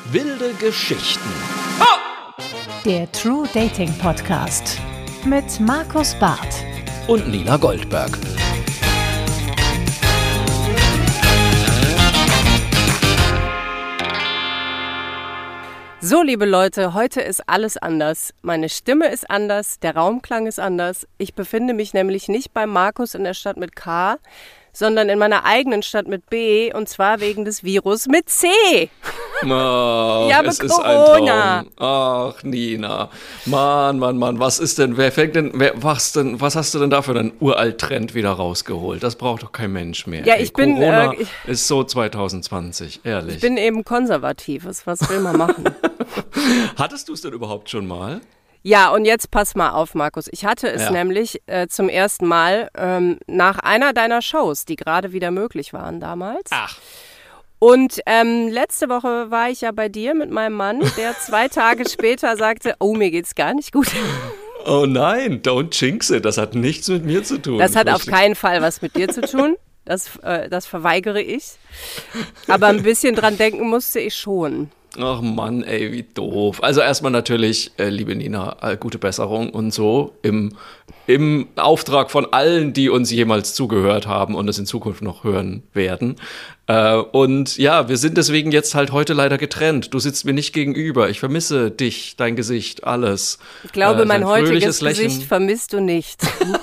Wilde Geschichten. Der True Dating Podcast mit Markus Barth Und Nina Goldberg. So, liebe Leute, heute ist alles anders. Meine Stimme ist anders, der Raumklang ist anders. Ich befinde mich nämlich nicht bei Markus in der Stadt mit K, sondern in meiner eigenen Stadt mit B, und zwar wegen des Virus mit C. Oh, Ja, es mit ist ein Corona. Traum. Ach, Nina. Mann, was ist denn, was hast du denn da für einen Uralt-Trend wieder rausgeholt? Das braucht doch kein Mensch mehr. Ja, Ey, ich bin, Corona ist so 2020, ehrlich. Ich bin eben konservativ, was will man machen? Hattest du es denn überhaupt schon mal? Ja, und jetzt pass mal auf, Markus. Ich hatte es nämlich zum ersten Mal nach einer deiner Shows, die gerade wieder möglich waren damals. Ach. Und letzte Woche war ich ja bei dir mit meinem Mann, der 2 Tage später sagte, oh, mir geht's gar nicht gut. Oh nein, don't jinx it. Das hat nichts mit mir zu tun. Das hat auf keinen Fall was mit dir zu tun. Das verweigere ich. Aber ein bisschen dran denken musste ich schon. Ach Mann, ey, wie doof. Also erstmal natürlich, liebe Nina, gute Besserung und so im Auftrag von allen, die uns jemals zugehört haben und es in Zukunft noch hören werden. Und ja, wir sind deswegen jetzt halt heute leider getrennt. Du sitzt mir nicht gegenüber. Ich vermisse dich, dein Gesicht, alles. Ich glaube, mein fröhliches heutiges Gesicht vermisst du nicht.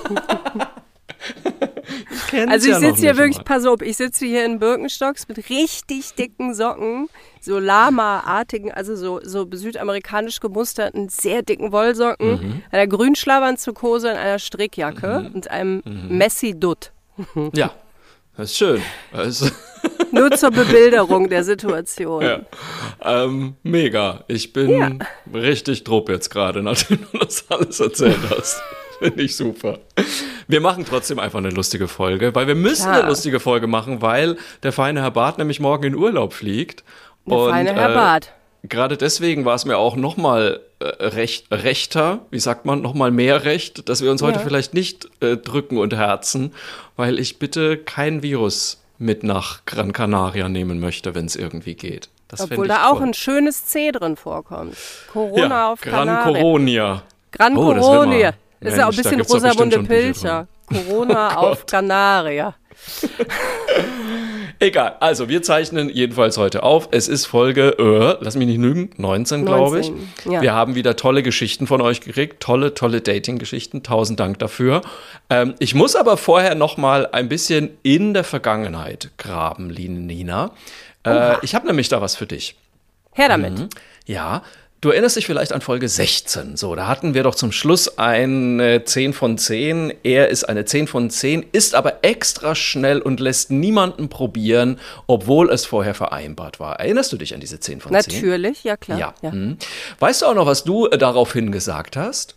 Also ich sitze hier wirklich, pass auf, ich sitze hier in Birkenstocks mit richtig dicken Socken, so Lama-artigen, also so südamerikanisch gemusterten, sehr dicken Wollsocken, einer Grünschlabbernzughose und einer Strickjacke und einem Messi-Dutt. Ja, das ist schön. Nur zur Bebilderung der Situation. Ja. Mega. Ich bin richtig drupp jetzt gerade, nachdem du das alles erzählt hast. Finde ich super. Wir machen trotzdem einfach eine lustige Folge, weil wir müssen eine lustige Folge machen, weil der feine Herr Barth nämlich morgen in Urlaub fliegt. Der feine Herr Barth. Gerade deswegen war es mir auch nochmal rechter, wie sagt man, nochmal mehr recht, dass wir uns heute vielleicht nicht drücken und herzen, weil ich bitte kein Virus mit nach Gran Canaria nehmen möchte, wenn es irgendwie geht. Das Obwohl da auch ein schönes C drin vorkommt. Corona auf Kanaria. Gran Coronia. Gran Coronia. Das ist ja auch ein bisschen Rosamunde Pilcher. Corona auf Kanaria. Egal, also wir zeichnen jedenfalls heute auf. Es ist Folge, lass mich nicht lügen, 19, glaube ich. Ja. Wir haben wieder tolle Geschichten von euch gekriegt, tolle Dating-Geschichten. 1000 Dank dafür. Ich muss aber vorher noch mal ein bisschen in der Vergangenheit graben, Nina. Ich habe nämlich da was für dich. Her damit. Ja. Du erinnerst dich vielleicht an Folge 16. So, da hatten wir doch zum Schluss eine 10 von 10. Er ist eine 10 von 10, ist aber extra schnell und lässt niemanden probieren, obwohl es vorher vereinbart war. Erinnerst du dich an diese 10 von 10? Natürlich, ja klar. Ja. Weißt du auch noch, was du daraufhin gesagt hast?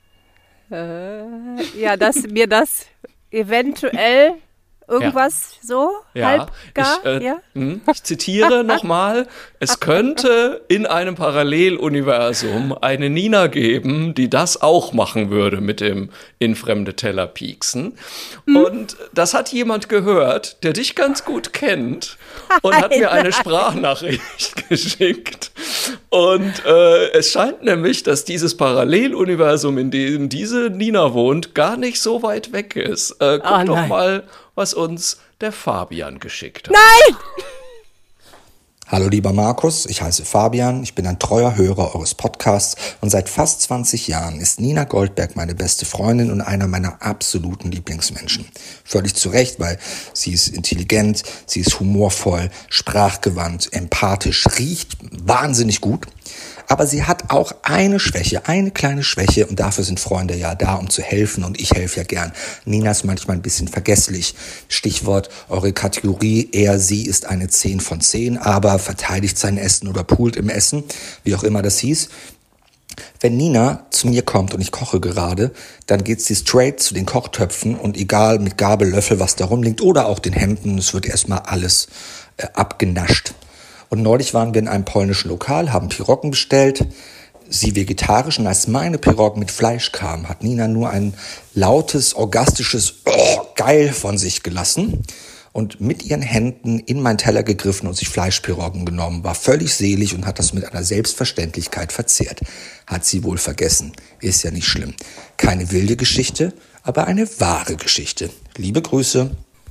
Ja, dass mir das eventuell irgendwas so halb gar, ich zitiere nochmal, es könnte in einem Paralleluniversum eine Nina geben, die das auch machen würde mit dem in fremde Teller pieksen. Und das hat jemand gehört, der dich ganz gut kennt und hat mir eine Sprachnachricht geschickt. Und es scheint nämlich, dass dieses Paralleluniversum, in dem diese Nina wohnt, gar nicht so weit weg ist. Guck doch mal, was uns der Fabian geschickt hat. Nein! Hallo lieber Markus, ich heiße Fabian, ich bin ein treuer Hörer eures Podcasts und seit fast 20 Jahren ist Nina Goldberg meine beste Freundin und einer meiner absoluten Lieblingsmenschen. Völlig zu Recht, weil sie ist intelligent, sie ist humorvoll, sprachgewandt, empathisch, riecht wahnsinnig gut. Aber sie hat auch eine Schwäche, eine kleine Schwäche und dafür sind Freunde ja da, um zu helfen und ich helfe ja gern. Nina ist manchmal ein bisschen vergesslich. Stichwort, eure Kategorie, sie ist eine 10 von 10, aber verteidigt sein Essen oder poolt im Essen, wie auch immer das hieß. Wenn Nina zu mir kommt und ich koche gerade, dann geht sie straight zu den Kochtöpfen und egal mit Gabel, Löffel, was da rumliegt oder auch den Händen, es wird erstmal alles abgenascht. Und neulich waren wir in einem polnischen Lokal, haben Piroggen bestellt, sie vegetarisch. Und als meine Piroggen mit Fleisch kamen, hat Nina nur ein lautes, orgastisches geil von sich gelassen. und mit ihren Händen in meinen Teller gegriffen und sich Fleischpiroggen genommen, war völlig selig und hat das mit einer Selbstverständlichkeit verzehrt. Hat sie wohl vergessen. Ist ja nicht schlimm. Keine wilde Geschichte, aber eine wahre Geschichte. Liebe Grüße.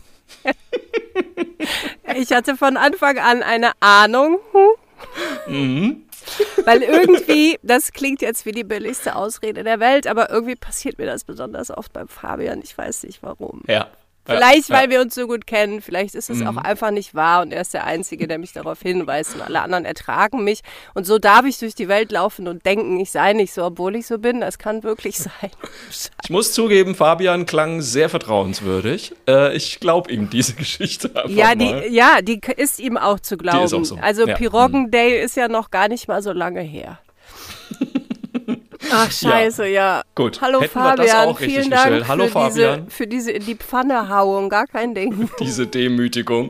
Ich hatte von Anfang an eine Ahnung. Weil irgendwie, das klingt jetzt wie die billigste Ausrede der Welt, aber irgendwie passiert mir das besonders oft beim Fabian. Ich weiß nicht warum. Ja. Vielleicht, weil wir uns so gut kennen, vielleicht ist es auch einfach nicht wahr und er ist der Einzige, der mich darauf hinweist und alle anderen ertragen mich. Und so darf ich durch die Welt laufen und denken, ich sei nicht so, obwohl ich so bin. Das kann wirklich sein. Ich muss zugeben, Fabian klang sehr vertrauenswürdig. Ich glaube ihm diese Geschichte einfach mal. Die ist ihm auch zu glauben. Die ist auch so. Also Piroggen Day ist ja noch gar nicht mal so lange her. Ach, scheiße, ja. Gut. Hallo Hätten Fabian, wir das auch richtig vielen Dank gestellt. Hallo Fabian. für diese in die Pfanne Hauung, gar kein Ding. Diese Demütigung.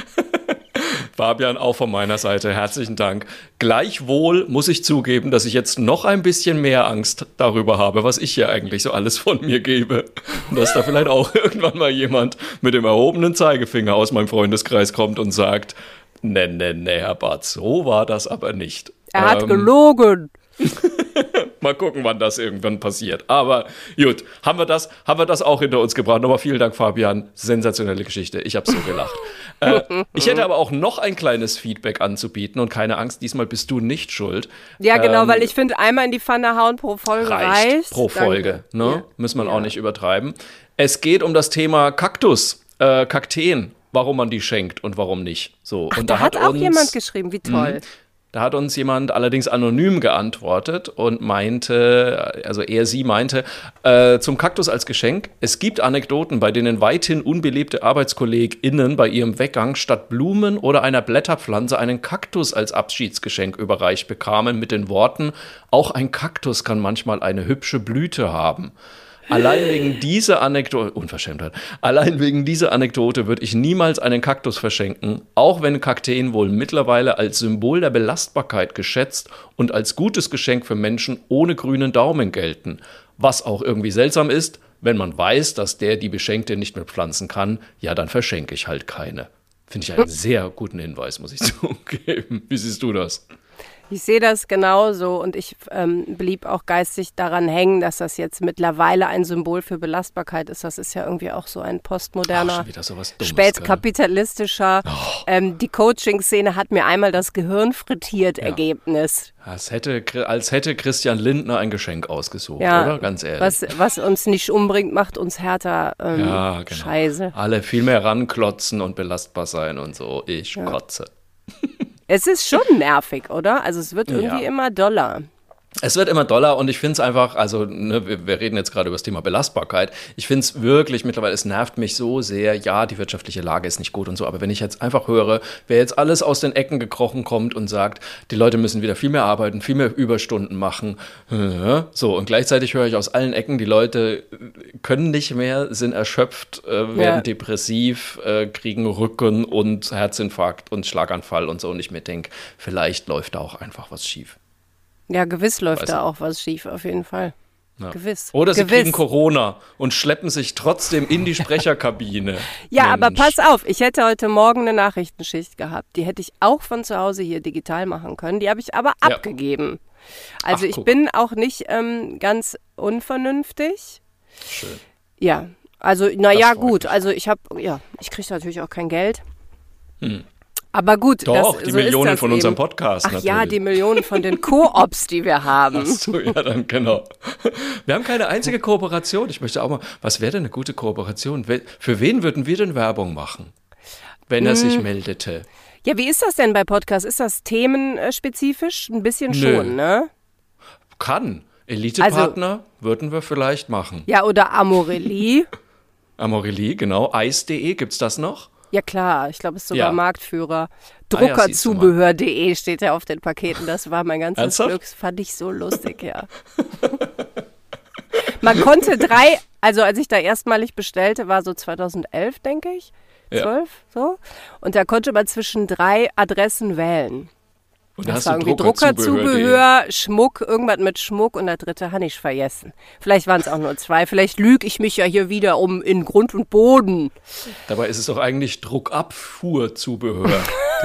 Fabian, auch von meiner Seite herzlichen Dank. Gleichwohl muss ich zugeben, dass ich jetzt noch ein bisschen mehr Angst darüber habe, was ich hier eigentlich so alles von mir gebe. Und dass da vielleicht auch irgendwann mal jemand mit dem erhobenen Zeigefinger aus meinem Freundeskreis kommt und sagt, nee, Herr Barth, so war das aber nicht. Er hat gelogen. Mal gucken, wann das irgendwann passiert. Aber gut, haben wir das auch hinter uns gebracht. Nochmal vielen Dank, Fabian. Sensationelle Geschichte. Ich habe so gelacht. Ich hätte aber auch noch ein kleines Feedback anzubieten und keine Angst, diesmal bist du nicht schuld. Ja, genau, weil ich finde, einmal in die Pfanne hauen pro Folge reicht. Pro Folge, ne? Ja. Muss man auch nicht übertreiben. Es geht um das Thema Kaktus, Kakteen, warum man die schenkt und warum nicht. So. Ach, und da hat auch jemand geschrieben, wie toll. Da hat uns jemand allerdings anonym geantwortet und meinte, sie meinte, zum Kaktus als Geschenk, es gibt Anekdoten, bei denen weithin unbelebte ArbeitskollegInnen bei ihrem Weggang statt Blumen oder einer Blätterpflanze einen Kaktus als Abschiedsgeschenk überreicht bekamen mit den Worten, auch ein Kaktus kann manchmal eine hübsche Blüte haben. Allein wegen dieser Anekdote, Unverschämtheit, würde ich niemals einen Kaktus verschenken, auch wenn Kakteen wohl mittlerweile als Symbol der Belastbarkeit geschätzt und als gutes Geschenk für Menschen ohne grünen Daumen gelten. Was auch irgendwie seltsam ist, wenn man weiß, dass die Beschenkte nicht mehr pflanzen kann, ja, dann verschenke ich halt keine. Finde ich einen sehr guten Hinweis, muss ich zugeben. Wie siehst du das? Ich sehe das genauso und ich blieb auch geistig daran hängen, dass das jetzt mittlerweile ein Symbol für Belastbarkeit ist. Das ist ja irgendwie auch so ein postmoderner, spätkapitalistischer, die Coaching-Szene hat mir einmal das Gehirn frittiert, Ergebnis. Als hätte Christian Lindner ein Geschenk ausgesucht, oder? Ganz ehrlich. Was uns nicht umbringt, macht uns härter. Genau. Scheiße. Alle viel mehr ranklotzen und belastbar sein und so. Ich kotze. Es ist schon nervig, oder? Also es wird irgendwie immer doller. Es wird immer doller und ich finde es einfach, wir reden jetzt gerade über das Thema Belastbarkeit. Ich finde es wirklich mittlerweile, es nervt mich so sehr, ja, die wirtschaftliche Lage ist nicht gut und so, aber wenn ich jetzt einfach höre, wer jetzt alles aus den Ecken gekrochen kommt und sagt, die Leute müssen wieder viel mehr arbeiten, viel mehr Überstunden machen, so, und gleichzeitig höre ich aus allen Ecken, die Leute können nicht mehr, sind erschöpft, werden depressiv, kriegen Rücken- und Herzinfarkt und Schlaganfall und so, und ich mir denke, vielleicht läuft da auch einfach was schief. Ja, gewiss läuft da auch was schief, auf jeden Fall. Ja. Gewiss. Oder sie kriegen Corona und schleppen sich trotzdem in die Sprecherkabine. Ja, aber pass auf, ich hätte heute Morgen eine Nachrichtenschicht gehabt. Die hätte ich auch von zu Hause hier digital machen können. Die habe ich aber abgegeben. Also ich bin auch nicht ganz unvernünftig. Schön. Ja, also naja, gut. Also ich kriege natürlich auch kein Geld. Aber gut, doch, die Millionen von unserem Podcast. Ach natürlich. Ja, die Millionen von den Koops, die wir haben. Ach so, ja, dann genau. Wir haben keine einzige Kooperation. Ich möchte auch mal, was wäre denn eine gute Kooperation? Für wen würden wir denn Werbung machen, wenn er sich meldete? Ja, wie ist das denn bei Podcasts? Ist das themenspezifisch? Ein bisschen schon, ne? Kann. Elitepartner würden wir vielleicht machen. Ja, oder Amorelie. Amorelie, genau. Eis.de, gibt's das noch? Ja klar, ich glaube, es ist sogar Marktführer. Druckerzubehör.de steht ja auf den Paketen. Das war mein ganzes Glück. Das fand ich so lustig, ja. Man konnte als ich da erstmalig bestellte, war so 2011, denke ich. 12, so. Und da konnte man zwischen 3 Adressen wählen. Und da das hast war du irgendwie Druckerzubehör, Schmuck, irgendwas mit Schmuck und der dritte habe ich vergessen. Vielleicht waren es auch nur 2. Vielleicht lüge ich mich ja hier wieder in Grund und Boden. Dabei ist es doch eigentlich Druckabfuhrzubehör.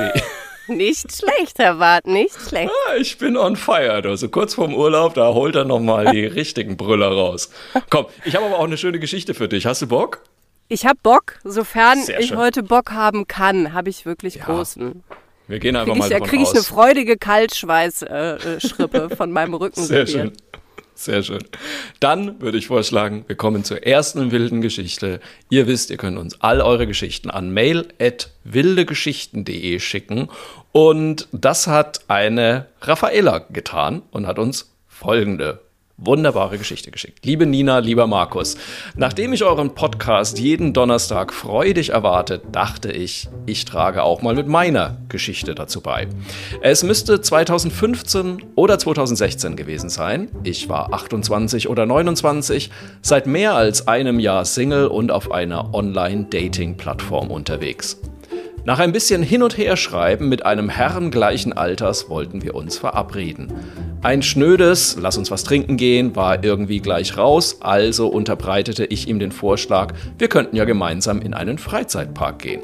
Nicht schlecht, Herr Barth, nicht schlecht. Ich bin on fire. Also kurz vorm Urlaub, da holt er nochmal die richtigen Brüller raus. Komm, ich habe aber auch eine schöne Geschichte für dich. Hast du Bock? Ich habe Bock, sofern Sehr ich schön. heute Bock haben kann, habe ich wirklich großen. Wir gehen einfach mal davon aus. Da kriege ich eine freudige Kaltschweißschrippe von meinem Rücken. Sehr schön. Sehr schön. Dann würde ich vorschlagen, wir kommen zur ersten wilden Geschichte. Ihr wisst, ihr könnt uns all eure Geschichten an mail@wildegeschichten.de schicken. Und das hat eine Raffaella getan und hat uns folgende wunderbare Geschichte geschickt. Liebe Nina, lieber Markus, nachdem ich euren Podcast jeden Donnerstag freudig erwarte, dachte ich, ich trage auch mal mit meiner Geschichte dazu bei. Es müsste 2015 oder 2016 gewesen sein. Ich war 28 oder 29, seit mehr als einem Jahr Single und auf einer Online-Dating-Plattform unterwegs. Nach ein bisschen Hin- und Herschreiben mit einem Herrn gleichen Alters wollten wir uns verabreden. Ein schnödes "Lass uns was trinken gehen" war irgendwie gleich raus, also unterbreitete ich ihm den Vorschlag, wir könnten ja gemeinsam in einen Freizeitpark gehen.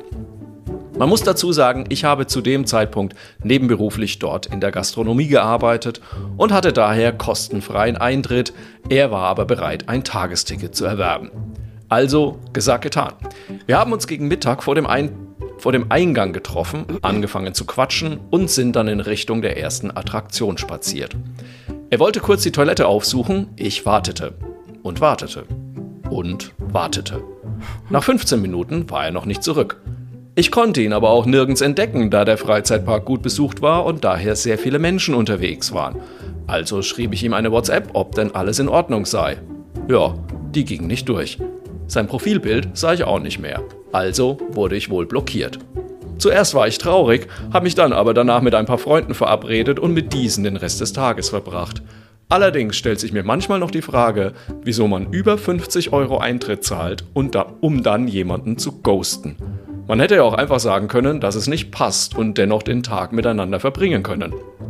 Man muss dazu sagen, ich habe zu dem Zeitpunkt nebenberuflich dort in der Gastronomie gearbeitet und hatte daher kostenfreien Eintritt, er war aber bereit, ein Tagesticket zu erwerben. Also, gesagt, getan. Wir haben uns gegen Mittag vor dem Eingang getroffen, angefangen zu quatschen und sind dann in Richtung der ersten Attraktion spaziert. Er wollte kurz die Toilette aufsuchen, ich wartete und wartete und wartete. Nach 15 Minuten war er noch nicht zurück. Ich konnte ihn aber auch nirgends entdecken, da der Freizeitpark gut besucht war und daher sehr viele Menschen unterwegs waren. Also schrieb ich ihm eine WhatsApp, ob denn alles in Ordnung sei. Ja, die ging nicht durch. Sein Profilbild sah ich auch nicht mehr. Also wurde ich wohl blockiert. Zuerst war ich traurig, habe mich dann aber danach mit ein paar Freunden verabredet und mit diesen den Rest des Tages verbracht. Allerdings stellt sich mir manchmal noch die Frage, wieso man über 50 € Eintritt zahlt, um dann jemanden zu ghosten. Man hätte ja auch einfach sagen können, dass es nicht passt und dennoch den Tag miteinander verbringen können.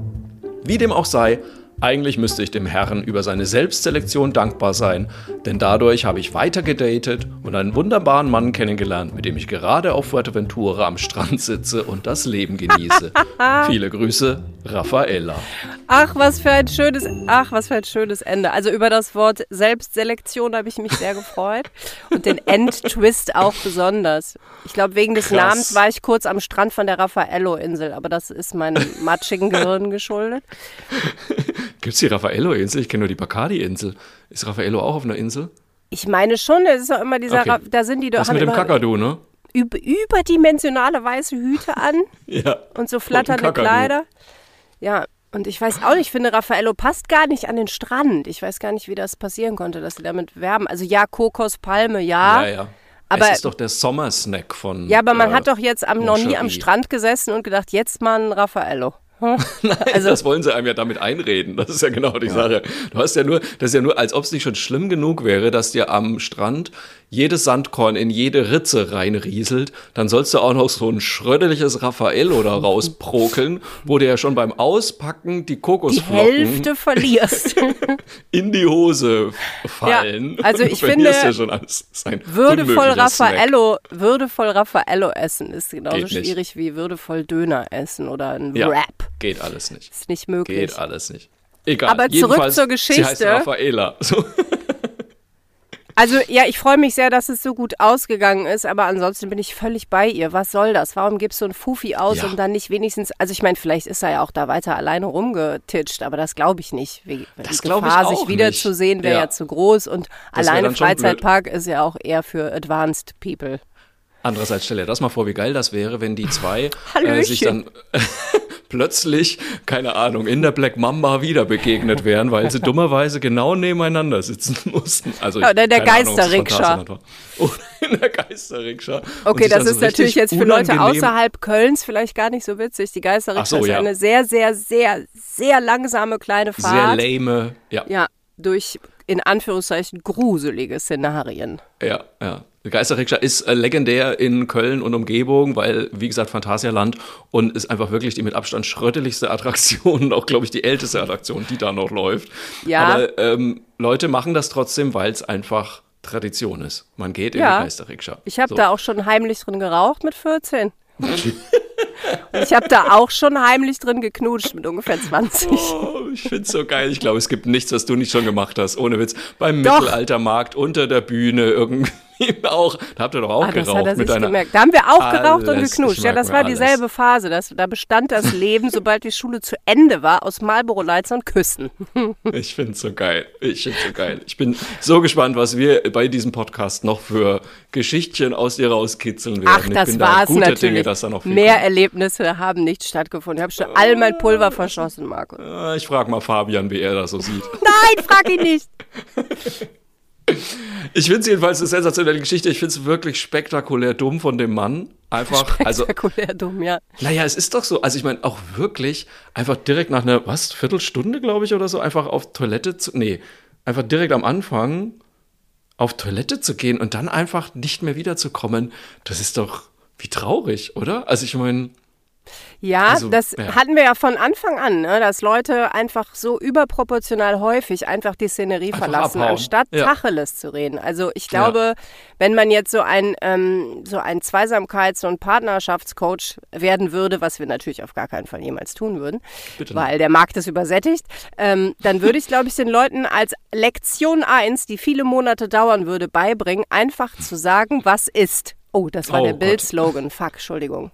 Wie dem auch sei, eigentlich müsste ich dem Herrn über seine Selbstselektion dankbar sein, denn dadurch habe ich weiter gedatet und einen wunderbaren Mann kennengelernt, mit dem ich gerade auf Fuerteventura am Strand sitze und das Leben genieße. Viele Grüße, Raffaella. Ach, was für ein schönes Ende. Also über das Wort Selbstselektion habe ich mich sehr gefreut und den Endtwist auch besonders. Ich glaube, wegen des Namens war ich kurz am Strand von der Raffaello-Insel, aber das ist meinem matschigen Gehirn geschuldet. Gibt's die Raffaello-Insel? Ich kenne nur die Bacardi-Insel. Ist Raffaello auch auf einer Insel? Ich meine schon, das ist doch immer dieser, okay. Da sind die doch. Das mit dem Kakadu, ne? Überdimensionale weiße Hüte an ja. Und so flatternde Kleider. Ja, und ich weiß auch nicht, ich finde, Raffaello passt gar nicht an den Strand. Ich weiß gar nicht, wie das passieren konnte, dass sie damit werben. Also ja, Kokos, Palme, ja. Ja. Aber es ist doch der Sommersnack von Ja, aber man hat doch jetzt noch nie am Moncherie. Strand gesessen und gedacht, jetzt mal ein Raffaello. Nein, also, das wollen sie einem ja damit einreden. Das ist ja genau die Sache. Das ist ja nur, als ob es nicht schon schlimm genug wäre, dass dir am Strand jedes Sandkorn in jede Ritze reinrieselt. Dann sollst du auch noch so ein schrödeliges Raffaello da rausprokeln, wo dir ja schon beim Auspacken die Kokosflocken die Hälfte verlierst. in die Hose fallen. Ja, also ich finde, ja schon alles. würdevoll Raffaello essen ist genauso schwierig wie würdevoll Döner essen oder ein Wrap. Geht alles nicht. Ist nicht möglich. Geht alles nicht. Egal. Aber zurück zur Geschichte. Sie heißt Raffaella. So. Also ja, ich freue mich sehr, dass es so gut ausgegangen ist, aber ansonsten bin ich völlig bei ihr. Was soll das? Warum gibst du ein Fufi aus und dann nicht wenigstens, also ich meine, vielleicht ist er ja auch da weiter alleine rumgetitscht, aber das glaube ich nicht. Die Gefahr, sich wiederzusehen, wäre ja zu groß und alleine Freizeitpark ist ja auch eher für Advanced People. Andererseits stell dir das mal vor, wie geil das wäre, wenn die zwei sich dann plötzlich, keine Ahnung, in der Black Mamba wieder begegnet wären, weil sie dummerweise genau nebeneinander sitzen mussten. Also oder in der Geisterrikscha. Oder in der Geisterrikscha. Okay, das ist natürlich jetzt für Leute außerhalb Kölns vielleicht gar nicht so witzig. Die Geisterrikscha ist eine sehr, sehr, sehr, sehr langsame kleine Fahrt. Sehr lame, Ja, durch in Anführungszeichen gruselige Szenarien. Ja. Die Geisterrikscha ist legendär in Köln und Umgebung, weil, wie gesagt, Phantasialand und ist einfach wirklich die mit Abstand schrötteligste Attraktion, auch, glaube ich, die älteste Attraktion, die da noch läuft. Ja. Aber Leute machen das trotzdem, weil es einfach Tradition ist. Man geht in die Geisterrikscha. Ich habe da auch schon heimlich drin geraucht mit 14. Und ich habe da auch schon heimlich drin geknutscht mit ungefähr 20. Oh, ich finde es so geil. Ich glaube, es gibt nichts, was du nicht schon gemacht hast. Ohne Witz. Beim Mittelaltermarkt, unter der Bühne, irgendwie auch. Da habt ihr doch auch geraucht. Das hat er sich gemerkt. Da haben wir auch geraucht und geknutscht. Ja, das war dieselbe Phase. Da bestand das Leben, sobald die Schule zu Ende war, aus Marlboro-Lights und Küssen. Ich finde es so geil. Ich bin so gespannt, was wir bei diesem Podcast noch für Geschichtchen aus dir rauskitzeln werden. Ach, das war's natürlich. Dinge, dass da noch mehr Erlebnisse haben nicht stattgefunden. Ich habe schon all mein Pulver verschossen, Markus. Ich frage mal Fabian, wie er das so sieht. Nein, frag ihn nicht. Ich finde es jedenfalls eine sensationelle Geschichte. Ich finde es wirklich spektakulär dumm von dem Mann. Einfach, spektakulär dumm, ja. Naja, es ist doch so. Also ich meine, auch wirklich einfach direkt nach einer, Viertelstunde, glaube ich, oder so, einfach auf Toilette einfach direkt am Anfang auf Toilette zu gehen und dann einfach nicht mehr wiederzukommen. Das ist doch, wie traurig, oder? Also ich meine... Ja, das hatten wir ja von Anfang an, ne, dass Leute einfach so überproportional häufig einfach die Szenerie verlassen, anstatt Tacheles zu reden. Also ich glaube, wenn man jetzt so ein Zweisamkeits- und Partnerschaftscoach werden würde, was wir natürlich auf gar keinen Fall jemals tun würden, weil der Markt ist übersättigt, dann würde ich, glaube ich, den Leuten als Lektion 1, die viele Monate dauern würde, beibringen, einfach zu sagen, was ist. Oh, das war der Bild-Slogan. Fuck, Entschuldigung.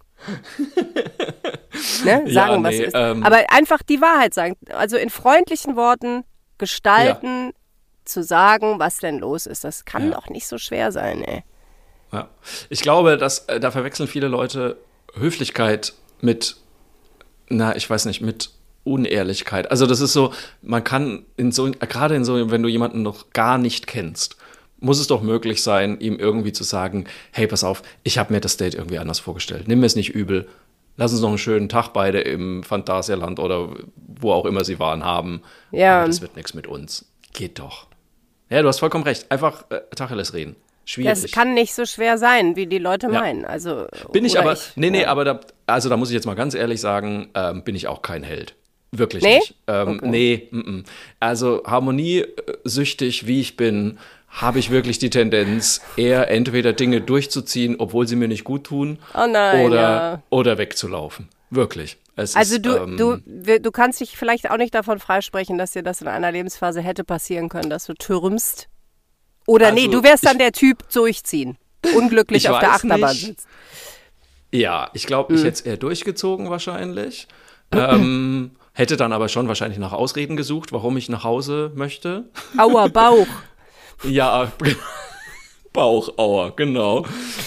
Sagen, was ist. Aber einfach die Wahrheit sagen. Also in freundlichen Worten gestalten, zu sagen, was denn los ist. Das kann doch nicht so schwer sein, ey. Ja. Ich glaube, da verwechseln viele Leute Höflichkeit mit, mit Unehrlichkeit. Also das ist so, man kann gerade wenn du jemanden noch gar nicht kennst, muss es doch möglich sein, ihm irgendwie zu sagen, hey, pass auf, ich habe mir das Date irgendwie anders vorgestellt. Nimm mir es nicht übel. Lass uns noch einen schönen Tag beide im Phantasialand oder wo auch immer sie waren haben. Ja. Aber das wird nichts mit uns. Geht doch. Ja, du hast vollkommen recht. Einfach Tacheles reden. Schwierig. Das kann nicht so schwer sein, wie die Leute meinen. Also, bin ich aber, aber da muss ich jetzt mal ganz ehrlich sagen, bin ich auch kein Held. Wirklich nicht. Okay. Also harmoniesüchtig, wie ich bin, habe ich wirklich die Tendenz, eher entweder Dinge durchzuziehen, obwohl sie mir nicht gut tun, oder wegzulaufen. Wirklich. Du kannst dich vielleicht auch nicht davon freisprechen, dass dir das in einer Lebensphase hätte passieren können, dass du türmst. Oder du wärst dann der Typ durchziehen. Unglücklich auf der Achterbahn sitzt. Ja, ich glaube, ich hätte es eher durchgezogen wahrscheinlich. Hätte dann aber schon wahrscheinlich nach Ausreden gesucht, warum ich nach Hause möchte. Aua, Bauch. Ja, Bauchaua, genau.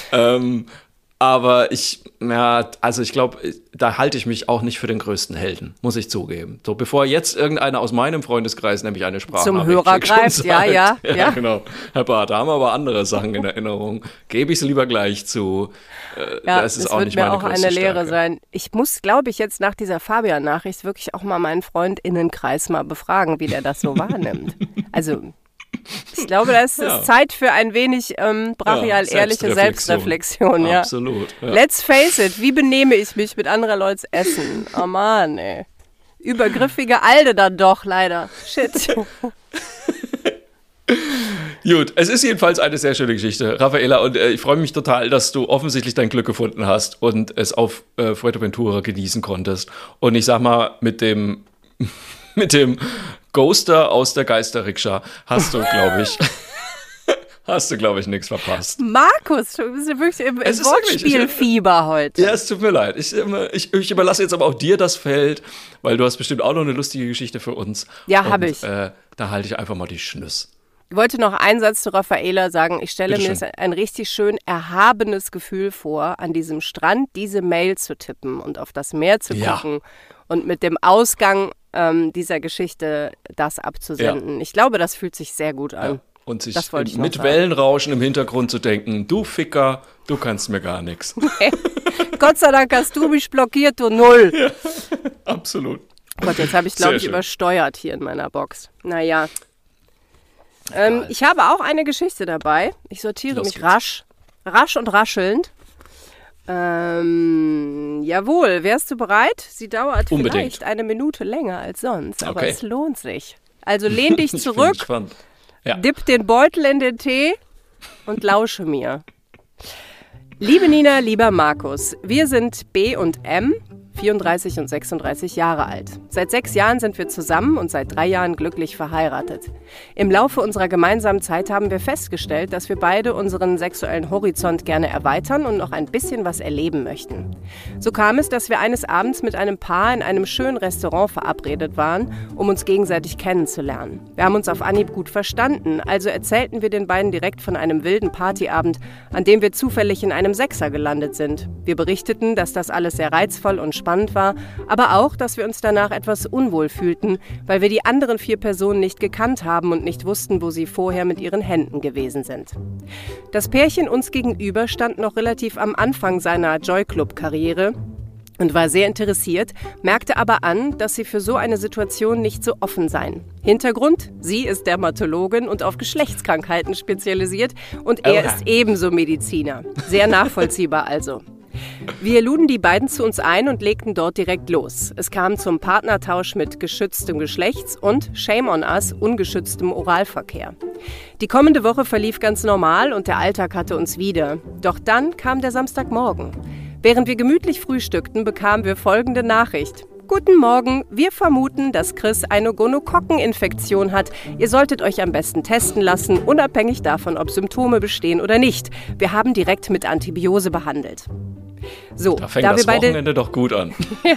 Aber ich glaube, da halte ich mich auch nicht für den größten Helden, muss ich zugeben. So, bevor jetzt irgendeiner aus meinem Freundeskreis nämlich eine Sprache zum Hörer greift, ja. Genau. Herr Barth, da haben wir aber andere Sachen in Erinnerung. Gebe ich es lieber gleich zu. Das ist auch nicht meine größte Stärke. Das wird mir auch eine Lehre sein. Ich muss, glaube ich, jetzt nach dieser Fabian-Nachricht wirklich auch mal meinen FreundInnenkreis mal befragen, wie der das so wahrnimmt. Also ich glaube, das ist Zeit für ein wenig brachial ehrliche Selbstreflexion. Ja. Absolut. Ja. Let's face it, wie benehme ich mich mit anderer Leutes Essen? Oh Mann, ey. Übergriffige Alde dann doch, leider. Shit. Gut, es ist jedenfalls eine sehr schöne Geschichte, Raffaela, und ich freue mich total, dass du offensichtlich dein Glück gefunden hast und es auf Fuerteventura genießen konntest. Und ich sag mal, mit dem Ghoster aus der Geisterrikscha hast du, glaube ich, nichts verpasst. Markus, du bist ja wirklich im Wortspielfieber heute. Ja, es tut mir leid. Ich überlasse jetzt aber auch dir das Feld, weil du hast bestimmt auch noch eine lustige Geschichte für uns. Ja, habe ich. Da halte ich einfach mal die Schnüss. Ich wollte noch einen Satz zu Raffaela sagen. Ich stelle mir ein richtig schön erhabenes Gefühl vor, an diesem Strand diese Mail zu tippen und auf das Meer zu gucken und mit dem Ausgang dieser Geschichte das abzusenden. Ich glaube, das fühlt sich sehr gut an. Ja. Und sich mit Wellenrauschen im Hintergrund zu denken, du Ficker, du kannst mir gar nichts. Gott sei Dank hast du mich blockiert, du Null. Ja, absolut. Gott, jetzt habe ich, glaube ich, übersteuert hier in meiner Box. Naja. Ich habe auch eine Geschichte dabei. Ich sortiere mich rasch und raschelnd. Jawohl, wärst du bereit? Sie dauert vielleicht eine Minute länger als sonst, aber es lohnt sich. Also lehn dich zurück, dipp den Beutel in den Tee und lausche mir. Liebe Nina, lieber Markus, wir sind B und M, 34 und 36 Jahre alt. Seit 6 Jahren sind wir zusammen und seit 3 Jahren glücklich verheiratet. Im Laufe unserer gemeinsamen Zeit haben wir festgestellt, dass wir beide unseren sexuellen Horizont gerne erweitern und noch ein bisschen was erleben möchten. So kam es, dass wir eines Abends mit einem Paar in einem schönen Restaurant verabredet waren, um uns gegenseitig kennenzulernen. Wir haben uns auf Anhieb gut verstanden, also erzählten wir den beiden direkt von einem wilden Partyabend, an dem wir zufällig in einem Sechser gelandet sind. Wir berichteten, dass das alles sehr reizvoll und spannend war, aber auch, dass wir uns danach etwas unwohl fühlten, weil wir die anderen 4 Personen nicht gekannt haben und nicht wussten, wo sie vorher mit ihren Händen gewesen sind. Das Pärchen uns gegenüber stand noch relativ am Anfang seiner Joy-Club-Karriere und war sehr interessiert, merkte aber an, dass sie für so eine Situation nicht so offen seien. Hintergrund: Sie ist Dermatologin und auf Geschlechtskrankheiten spezialisiert und er ist ebenso Mediziner. Sehr nachvollziehbar also. Wir luden die beiden zu uns ein und legten dort direkt los. Es kam zum Partnertausch mit geschütztem Geschlechts- und, shame on us, ungeschütztem Oralverkehr. Die kommende Woche verlief ganz normal und der Alltag hatte uns wieder. Doch dann kam der Samstagmorgen. Während wir gemütlich frühstückten, bekamen wir folgende Nachricht. Guten Morgen, wir vermuten, dass Chris eine Gonokokkeninfektion hat. Ihr solltet euch am besten testen lassen, unabhängig davon, ob Symptome bestehen oder nicht. Wir haben direkt mit Antibiose behandelt. So, da fängt das Wochenende doch gut an.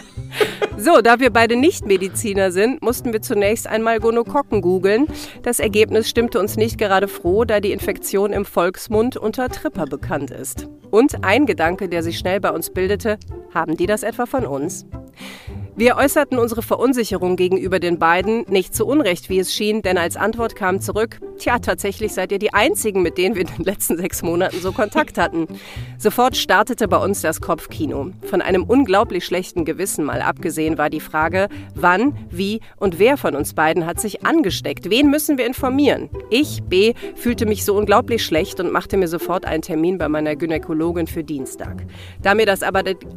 So, da wir beide Nicht-Mediziner sind, mussten wir zunächst einmal Gonokokken googeln. Das Ergebnis stimmte uns nicht gerade froh, da die Infektion im Volksmund unter Tripper bekannt ist. Und ein Gedanke, der sich schnell bei uns bildete: Haben die das etwa von uns? Wir äußerten unsere Verunsicherung gegenüber den beiden, nicht zu Unrecht, wie es schien, denn als Antwort kam zurück: Tja, tatsächlich seid ihr die Einzigen, mit denen wir in den letzten 6 Monaten so Kontakt hatten. Sofort startete bei uns das Kopfkino. Von einem unglaublich schlechten Gewissen mal abgesehen war die Frage, wann, wie und wer von uns beiden hat sich angesteckt? Wen müssen wir informieren? Ich, B, fühlte mich so unglaublich schlecht und machte mir sofort einen Termin bei meiner Gynäkologin für Dienstag. Da mir das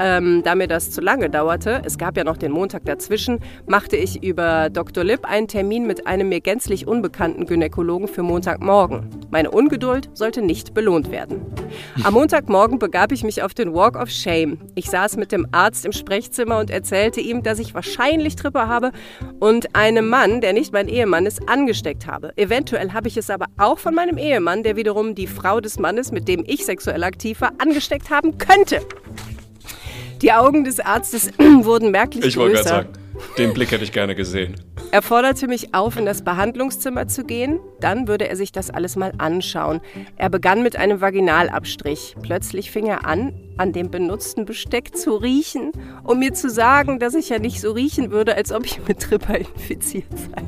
zu lange dauerte, es gab ja noch den Montag dazwischen, machte ich über Dr. Lipp einen Termin mit einem mir gänzlich unbekannten Gynäkologen für Montagmorgen. Meine Ungeduld sollte nicht belohnt werden. Am Montagmorgen begab ich mich auf den Walk of Shame. Ich saß mit dem Arzt im Sprechzimmer und erzählte ihm, dass ich wahrscheinlich Tripper habe und einen Mann, der nicht mein Ehemann ist, angesteckt habe. Eventuell habe ich es aber auch von meinem Ehemann, der wiederum die Frau des Mannes, mit dem ich sexuell aktiv war, angesteckt haben könnte. Die Augen des Arztes wurden merklich größer. Ich wollte gerade sagen, den Blick hätte ich gerne gesehen. Er forderte mich auf, in das Behandlungszimmer zu gehen. Dann würde er sich das alles mal anschauen. Er begann mit einem Vaginalabstrich. Plötzlich fing er an dem benutzten Besteck zu riechen, um mir zu sagen, dass ich ja nicht so riechen würde, als ob ich mit Tripper infiziert sei.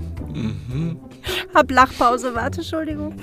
Hab Lachpause, warte, Entschuldigung.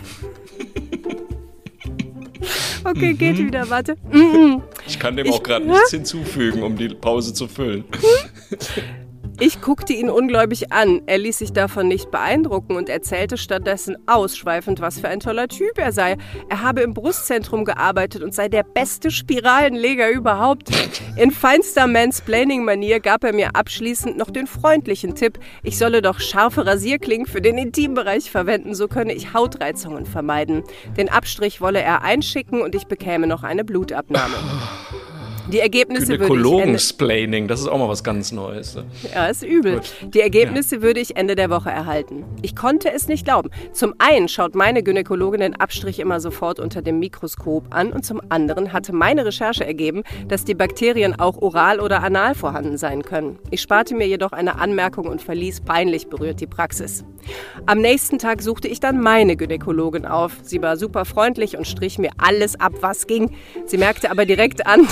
Okay, geht wieder, warte. Ich kann dem auch gerade nichts hinzufügen, um die Pause zu füllen. Ich guckte ihn ungläubig an. Er ließ sich davon nicht beeindrucken und erzählte stattdessen ausschweifend, was für ein toller Typ er sei. Er habe im Brustzentrum gearbeitet und sei der beste Spiralenleger überhaupt. In feinster Mansplaining-Manier gab er mir abschließend noch den freundlichen Tipp, ich solle doch scharfe Rasierklingen für den Intimbereich verwenden, so könne ich Hautreizungen vermeiden. Den Abstrich wolle er einschicken und ich bekäme noch eine Blutabnahme. Die Ergebnisse Gynäkologensplaining, das ist auch mal was ganz Neues. Ja, ist übel. Gut. Die Ergebnisse würde ich Ende der Woche erhalten. Ich konnte es nicht glauben. Zum einen schaut meine Gynäkologin den Abstrich immer sofort unter dem Mikroskop an und zum anderen hatte meine Recherche ergeben, dass die Bakterien auch oral oder anal vorhanden sein können. Ich sparte mir jedoch eine Anmerkung und verließ peinlich berührt die Praxis. Am nächsten Tag suchte ich dann meine Gynäkologin auf. Sie war super freundlich und strich mir alles ab, was ging. Sie merkte aber direkt an,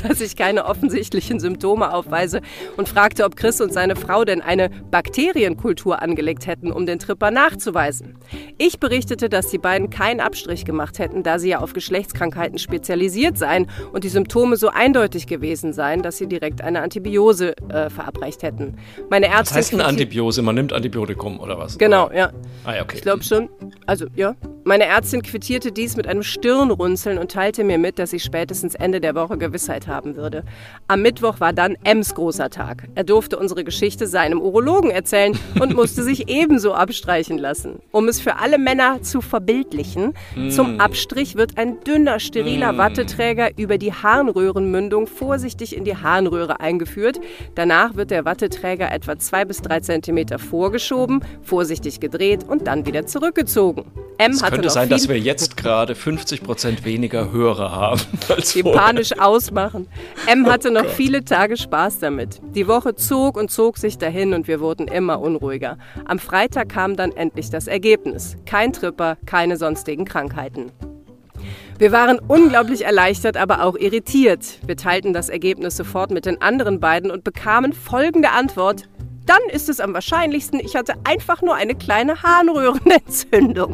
dass ich keine offensichtlichen Symptome aufweise und fragte, ob Chris und seine Frau denn eine Bakterienkultur angelegt hätten, um den Tripper nachzuweisen. Ich berichtete, dass die beiden keinen Abstrich gemacht hätten, da sie ja auf Geschlechtskrankheiten spezialisiert seien und die Symptome so eindeutig gewesen seien, dass sie direkt eine Antibiose verabreicht hätten. Meine Ärztin, was heißt eine Antibiose? Man nimmt Antibiotikum oder was? Genau, oder? ja. Ah, ja, okay. Ich glaube schon. Also, ja. Meine Ärztin quittierte dies mit einem Stirnrunzeln und teilte mir mit, dass ich spätestens Ende der Woche Gewissheit haben würde. Am Mittwoch war dann Ems großer Tag. Er durfte unsere Geschichte seinem Urologen erzählen und musste sich ebenso abstreichen lassen. Um es für alle Männer zu verbildlichen, zum Abstrich wird ein dünner, steriler Watteträger über die Harnröhrenmündung vorsichtig in die Harnröhre eingeführt. Danach wird der Watteträger etwa 2 bis 3 Zentimeter vorgeschoben, vorsichtig gedreht und dann wieder zurückgezogen. Es könnte sein, dass wir jetzt gerade 50% weniger Hörer haben als die vorher. panisch ausmachen. Hatte noch viele Tage Spaß damit. Die Woche zog und zog sich dahin und wir wurden immer unruhiger. Am Freitag kam dann endlich das Ergebnis. Kein Tripper, keine sonstigen Krankheiten. Wir waren unglaublich erleichtert, aber auch irritiert. Wir teilten das Ergebnis sofort mit den anderen beiden und bekamen folgende Antwort: Dann ist es am wahrscheinlichsten, ich hatte einfach nur eine kleine Harnröhrenentzündung.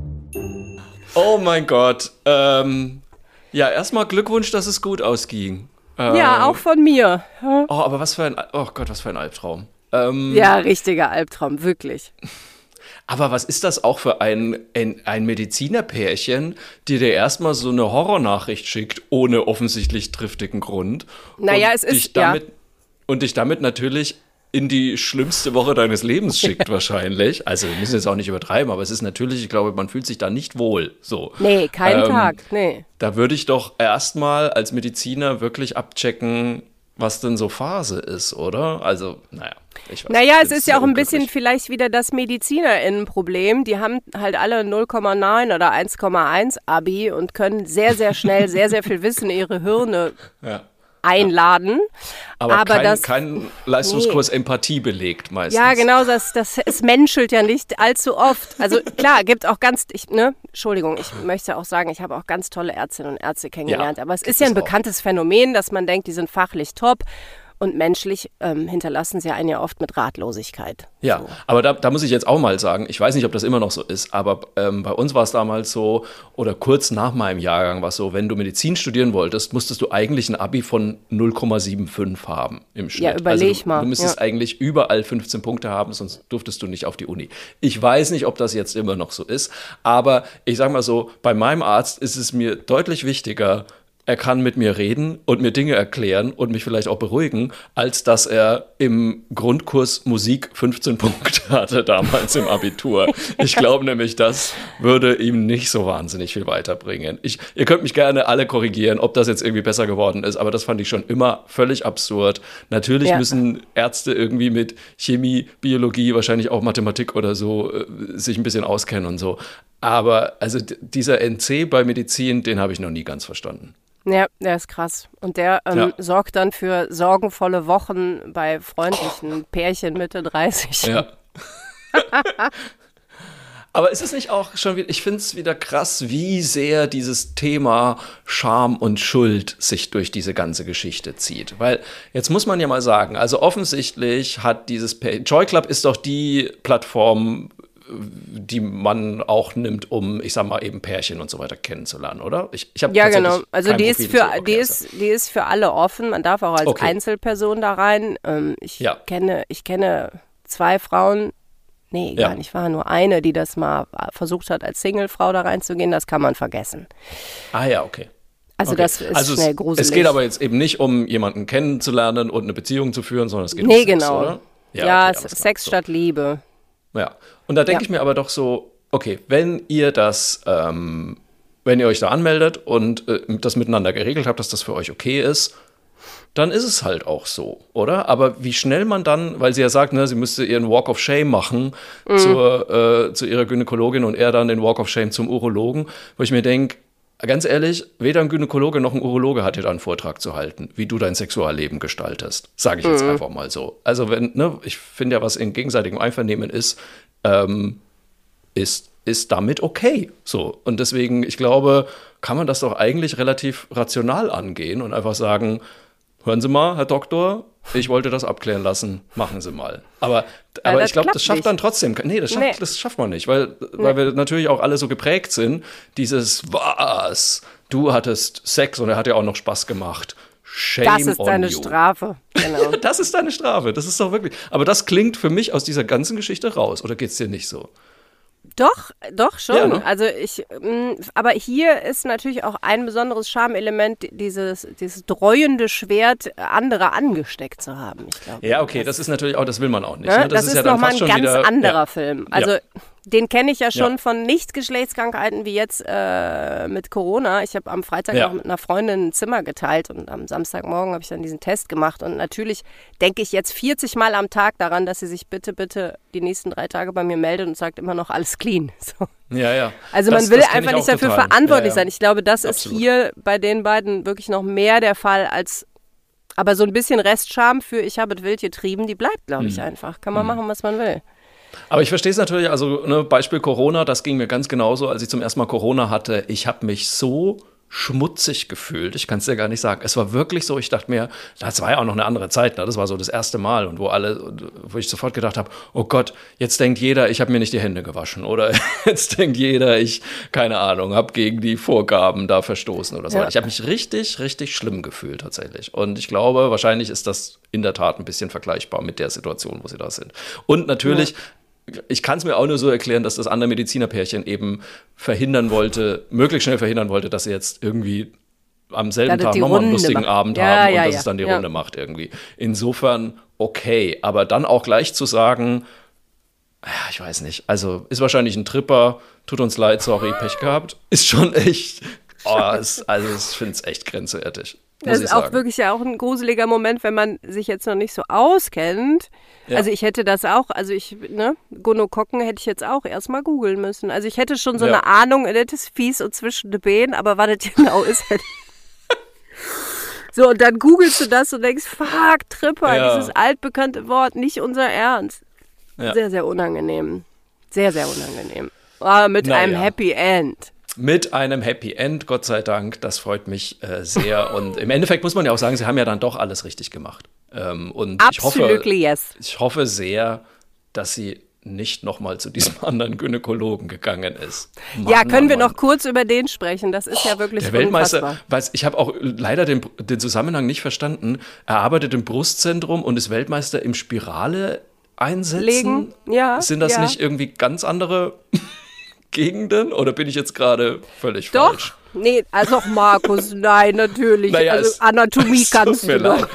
Oh mein Gott. Ja, erstmal Glückwunsch, dass es gut ausging. Ja, auch von mir. Oh, aber was für ein Albtraum. Ja, richtiger Albtraum, wirklich. Aber was ist das auch für ein Medizinerpärchen, die dir erstmal so eine Horrornachricht schickt, ohne offensichtlich triftigen Grund? Naja, Und dich damit natürlich in die schlimmste Woche deines Lebens schickt wahrscheinlich. Also wir müssen jetzt auch nicht übertreiben, aber es ist natürlich, ich glaube, man fühlt sich da nicht wohl. So. Nee, keinen Tag, nee. Da würde ich doch erstmal als Mediziner wirklich abchecken, was denn so Phase ist, oder? Also, naja. Naja, es ist ja auch ein bisschen vielleicht wieder das MedizinerInnen-Problem. Die haben halt alle 0,9 oder 1,1 Abi und können sehr, sehr schnell sehr, sehr viel Wissen in ihre Hirne einladen. Aber kein Leistungskurs Empathie belegt meistens. Ja, genau, es menschelt ja nicht allzu oft. Also klar, gibt auch Entschuldigung, ich möchte auch sagen, ich habe auch ganz tolle Ärztinnen und Ärzte kennengelernt, aber es ist ja ein bekanntes Phänomen, dass man denkt, die sind fachlich top. Und menschlich hinterlassen sie einen ja oft mit Ratlosigkeit. Ja, so. Aber da muss ich jetzt auch mal sagen, ich weiß nicht, ob das immer noch so ist, aber bei uns war es damals so, oder kurz nach meinem Jahrgang war es so, wenn du Medizin studieren wolltest, musstest du eigentlich ein Abi von 0,75 haben im Schnitt. Ja, überleg mal. Du müsstest eigentlich überall 15 Punkte haben, sonst durftest du nicht auf die Uni. Ich weiß nicht, ob das jetzt immer noch so ist, aber ich sag mal so, bei meinem Arzt ist es mir deutlich wichtiger, er kann mit mir reden und mir Dinge erklären und mich vielleicht auch beruhigen, als dass er im Grundkurs Musik 15 Punkte hatte damals im Abitur. Ich glaube nämlich, das würde ihm nicht so wahnsinnig viel weiterbringen. Ihr könnt mich gerne alle korrigieren, ob das jetzt irgendwie besser geworden ist, aber das fand ich schon immer völlig absurd. Natürlich müssen Ärzte irgendwie mit Chemie, Biologie, wahrscheinlich auch Mathematik oder so sich ein bisschen auskennen und so. Aber also dieser NC bei Medizin, den habe ich noch nie ganz verstanden. Ja, der ist krass. Und der sorgt dann für sorgenvolle Wochen bei freundlichen Pärchen Mitte 30. Ja. Aber ist es nicht auch schon wieder, ich finde es wieder krass, wie sehr dieses Thema Scham und Schuld sich durch diese ganze Geschichte zieht. Weil jetzt muss man ja mal sagen, also offensichtlich hat Joy Club ist doch die Plattform, die man auch nimmt, um, ich sag mal, eben Pärchen und so weiter kennenzulernen, oder? Ja, genau. Also die ist für alle offen. Man darf auch als Einzelperson da rein. Ich kenne 2 Frauen, gar nicht, war nur eine, die das mal versucht hat, als Singlefrau da reinzugehen. Das kann man vergessen. Ah ja, okay. Also das ist schnell gruselig. Es geht aber jetzt eben nicht um jemanden kennenzulernen und eine Beziehung zu führen, sondern es geht um Sex, oder? Ja, okay, Sex statt Liebe. Ja, und da denke ich mir aber doch so, okay, wenn ihr euch da anmeldet und das miteinander geregelt habt, dass das für euch okay ist, dann ist es halt auch so, oder? Aber wie schnell man dann, weil sie ja sagt, sie müsste ihren Walk of Shame machen zu ihrer Gynäkologin und er dann den Walk of Shame zum Urologen, wo ich mir denke, ganz ehrlich, weder ein Gynäkologe noch ein Urologe hat dir da einen Vortrag zu halten, wie du dein Sexualleben gestaltest. Sage ich jetzt einfach mal so. Also ich finde ja, was in gegenseitigem Einvernehmen ist damit okay. So. Und deswegen, ich glaube, kann man das doch eigentlich relativ rational angehen und einfach sagen, hören Sie mal, Herr Doktor, ich wollte das abklären lassen, machen Sie mal. Aber ich glaube, das schafft dann trotzdem, das schafft man nicht, weil wir natürlich auch alle so geprägt sind, dieses, was, du hattest Sex und er hat ja auch noch Spaß gemacht. Shame on you. Das ist deine Strafe, genau. Das ist deine Strafe, das ist doch wirklich, aber das klingt für mich aus dieser ganzen Geschichte raus, oder geht's dir nicht so? Doch schon. Ja, ne? Also aber hier ist natürlich auch ein besonderes Charmelement, dieses dreuende Schwert anderer angesteckt zu haben. Ich glaube, ja, okay, das ist natürlich auch, das will man auch nicht. Ne? Ne? Das ist ja dann nochmal fast ein schon ganz wieder, anderer Film. Also den kenne ich ja schon Ja. von Nicht-Geschlechtskrankheiten wie jetzt mit Corona. Ich habe am Freitag auch mit einer Freundin ein Zimmer geteilt und am Samstagmorgen habe ich dann diesen Test gemacht. Und natürlich denke ich jetzt 40 Mal am Tag daran, dass sie sich bitte die nächsten 3 Tage bei mir meldet und sagt immer noch alles clean. So. Ja. Also man will einfach nicht dafür verantwortlich sein. Ich glaube, das Absolut. ist hier bei den beiden wirklich noch mehr der Fall als. Aber so ein bisschen Restscham für ich habe es wild getrieben, die bleibt, glaube ich, einfach. Kann man machen, was man will. Aber ich verstehe es natürlich, also Beispiel Corona, das ging mir ganz genauso, als ich zum ersten Mal Corona hatte. Ich habe mich so schmutzig gefühlt, ich kann es dir gar nicht sagen. Es war wirklich so, ich dachte mir, das war ja auch noch eine andere Zeit, ne? Das war so das erste Mal und wo ich sofort gedacht habe, oh Gott, jetzt denkt jeder, ich habe mir nicht die Hände gewaschen oder jetzt denkt jeder, ich, keine Ahnung, habe gegen die Vorgaben da verstoßen oder so. Ja. Ich habe mich richtig, richtig schlimm gefühlt tatsächlich und ich glaube, wahrscheinlich ist das in der Tat ein bisschen vergleichbar mit der Situation, wo sie da sind. Und natürlich ich kann es mir auch nur so erklären, dass das andere Medizinerpärchen eben möglichst schnell verhindern wollte, dass sie jetzt irgendwie am selben Tag nochmal einen lustigen Abend haben und dass es dann die Runde macht irgendwie. Insofern okay, aber dann auch gleich zu sagen, ich weiß nicht, also ist wahrscheinlich ein Tripper, tut uns leid, sorry, Pech gehabt, ist schon echt, ich finde es echt grenzwertig. Das ist auch wirklich ja auch ein gruseliger Moment, wenn man sich jetzt noch nicht so auskennt. Ja. Also ich hätte das auch, Gonokokken hätte ich jetzt auch erstmal googeln müssen. Also ich hätte schon so eine Ahnung, das ist fies und zwischen den Beinen, aber was das genau ist, so, und dann googelst du das und denkst, fuck, Tripper, dieses altbekannte Wort, nicht unser Ernst. Ja. Sehr, sehr unangenehm. Sehr, sehr unangenehm. Aber mit einem Happy End. Mit einem Happy End, Gott sei Dank, das freut mich sehr. Und im Endeffekt muss man ja auch sagen, sie haben ja dann doch alles richtig gemacht. Und ich hoffe sehr, dass sie nicht nochmal zu diesem anderen Gynäkologen gegangen ist. Können wir noch kurz über den sprechen? Das ist ja wirklich der Weltmeister, ich habe auch leider den Zusammenhang nicht verstanden. Er arbeitet im Brustzentrum und ist Weltmeister im Spirale einsetzen. Sind das nicht irgendwie ganz andere Gegenden oder bin ich jetzt gerade völlig falsch? Doch, nee, also Markus, nein, natürlich. Also Anatomie kannst du doch.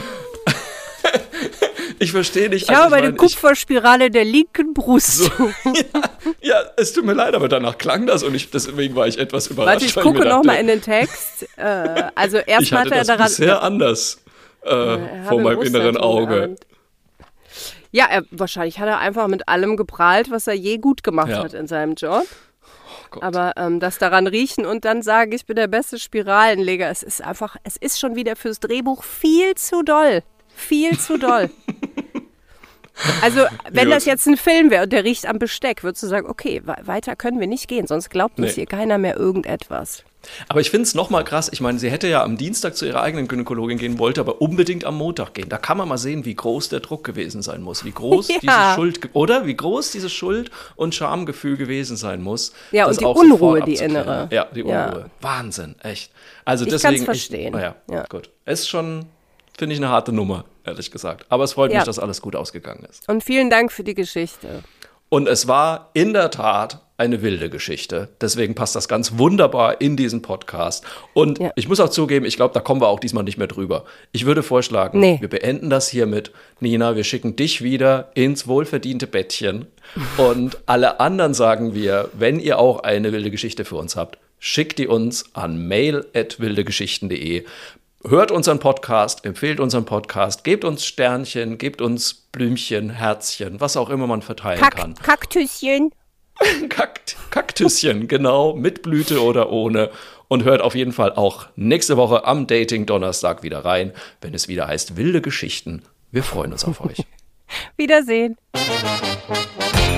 Ich verstehe nicht. Ich habe eine Kupferspirale der linken Brust. So, es tut mir leid, aber danach klang das und deswegen war ich etwas überrascht. Warte, ich gucke nochmal in den Text. Also erstmal hat er daran... bisher anders vor meinem inneren Auge. Ja, wahrscheinlich hat er einfach mit allem geprahlt, was er je gut gemacht hat in seinem Job. Gott. Aber das daran riechen und dann sagen, ich bin der beste Spiralenleger, es ist schon wieder fürs Drehbuch viel zu doll. Viel zu doll. Also, wenn das jetzt ein Film wäre und der riecht am Besteck, würdest du sagen, okay, weiter können wir nicht gehen, sonst glaubt uns hier keiner mehr irgendetwas. Aber ich finde es nochmal krass, ich meine, sie hätte ja am Dienstag zu ihrer eigenen Gynäkologin gehen, wollte aber unbedingt am Montag gehen. Da kann man mal sehen, wie groß der Druck gewesen sein muss, wie groß wie groß dieses Schuld- und Schamgefühl gewesen sein muss. Ja, und die Unruhe, die innere. Ja, die Unruhe. Ja. Wahnsinn, echt. Also ich kann es verstehen. Gut. Es ist schon, finde ich, eine harte Nummer, ehrlich gesagt. Aber es freut mich, dass alles gut ausgegangen ist. Und vielen Dank für die Geschichte. Und es war in der Tat eine wilde Geschichte. Deswegen passt das ganz wunderbar in diesen Podcast. Und ich muss auch zugeben, ich glaube, da kommen wir auch diesmal nicht mehr drüber. Ich würde vorschlagen, wir beenden das hiermit. Nina, wir schicken dich wieder ins wohlverdiente Bettchen. Und alle anderen sagen wir, wenn ihr auch eine wilde Geschichte für uns habt, schickt die uns an mail@wildegeschichten.de. Hört unseren Podcast, empfehlt unseren Podcast, gebt uns Sternchen, gebt uns Blümchen, Herzchen, was auch immer man verteilen kann. Kaktüschen. Kaktüschen, genau, mit Blüte oder ohne. Und hört auf jeden Fall auch nächste Woche am Dating-Donnerstag wieder rein, wenn es wieder heißt Wilde Geschichten. Wir freuen uns auf euch. Wiedersehen.